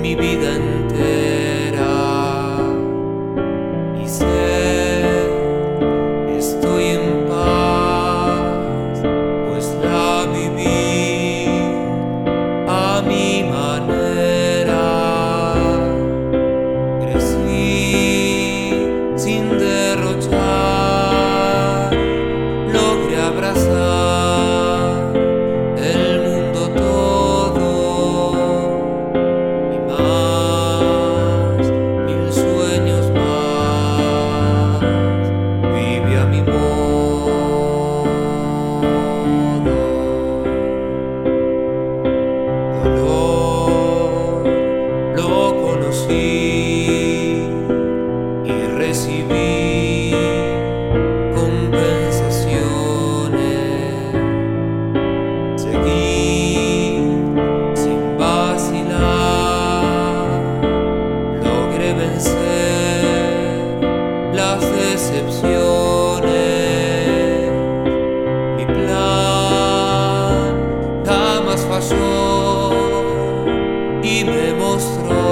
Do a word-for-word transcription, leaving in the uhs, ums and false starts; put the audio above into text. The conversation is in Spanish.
mi vida entera y sé, estoy en paz, pues la viví a mi manera. Crecí sin derrochar, logré abrazar el mundo todo y más, mil sueños más, viví a mi modo. Dolor lo conocí y recibí compensaciones. Seguí sin vacilar, logré vencer las decepciones. Mi plan jamás falló y me mostró